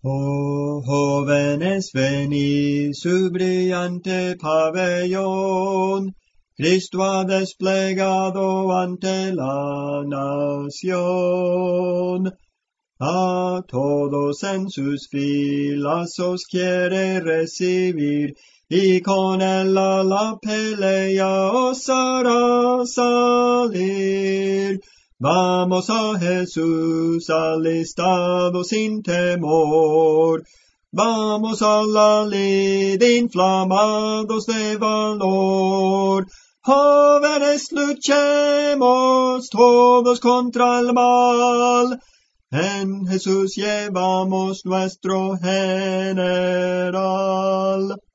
Oh, jóvenes, venid su brillante pabellón. Cristo ha desplegado ante la nación. A todos en sus filas os quiere recibir, y con él a la pelea os hará salir. Vamos a Jesús alistado sin temor. Vamos a la lid inflamados de valor. Jóvenes, luchemos todos contra el mal. En Jesús llevamos nuestro general.